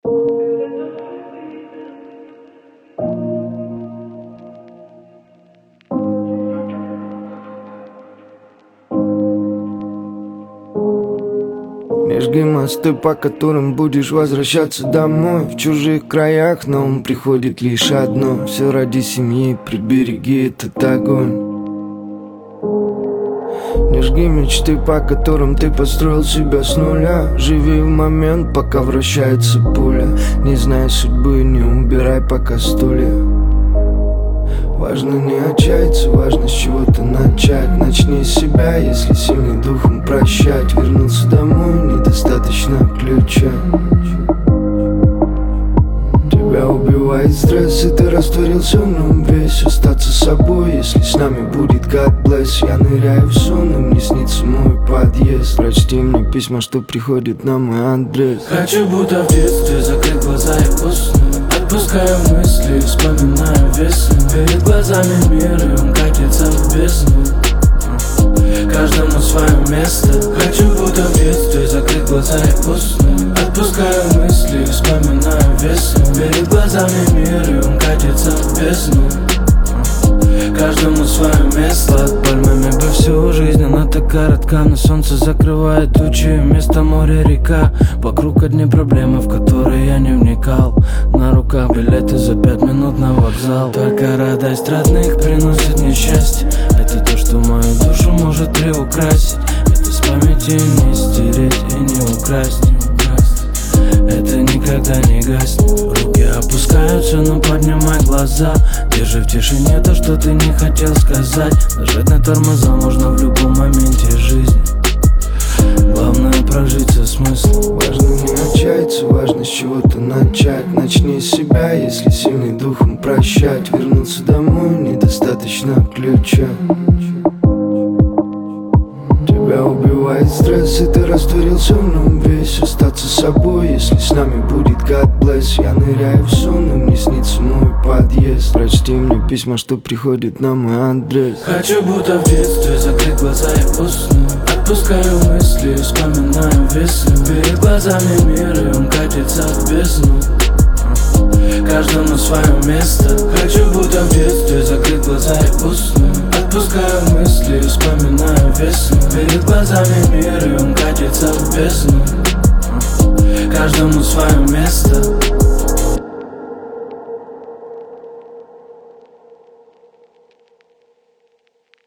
Не жги мосты, по которым будешь возвращаться домой. В чужих краях на ум приходит лишь одно: все ради семьи, прибереги этот огонь. Не жги мечты, по которым ты построил себя с нуля. Живи в момент, пока вращается пуля. Не знай судьбы, не убирай пока стулья. Важно не отчаяться, важно с чего-то начать. Начни с себя, если сильный духом прощать. Вернуться домой недостаточно ключа. Тебя убивает стресс, и ты растворился в нем весь. Остаться собой, если с нами будет God bless. Я ныряю в сон, и мне снится мой подъезд. Прочти мне письма, что приходят на мой адрес. Хочу будто в детстве закрыть глаза и уснуть. Отпускаю мысли, вспоминаю весну. Перед глазами мир, и он катится в бездну. Каждому свое место. Хочу будто в детстве закрыть глаза и уснуть. Отпускаю мысли, вспоминаю весну. Перед глазами мир, и он катится в бездну. Каждому свое место. Под пальмами бы всю жизнь, она так коротка. Но солнце закрывает тучи, вместо моря река. Вокруг одни проблемы, в которые я не вникал. На руках билеты за 5 минут на вокзал. Только радость родных приносит мне счастье. Это то, что мою душу может приукрасить. Это с памяти не стереть и не украсть. Это никогда не гаснет. Руки опускаются, но поднимай глаза. Держи в тишине то, что ты не хотел сказать. Нажать на тормоза можно в любом моменте жизни. Главное прожить со смыслом. Важно не отчаяться, важно с чего-то начать. Начни с себя, если сильный духом прощать. Вернуться домой недостаточно ключа. Тебя убивает стресс, и ты растворился в нем весь. Остаться собой, если с нами будет God bless. Я ныряю в сон, и мне снится мой подъезд. Прочти мне письма, что приходят на мой адрес. Хочу будто в детстве закрыть глаза и уснуть. Отпускаю мысли, вспоминаю весну. Перед глазами мир, и он катится в бездну. Каждому свое место. Хочу будто в детстве закрыть глаза и уснуть. Отпускаю мысли, вспоминаю весну. Перед глазами мир, и он катится в бездну. Каждому свое место.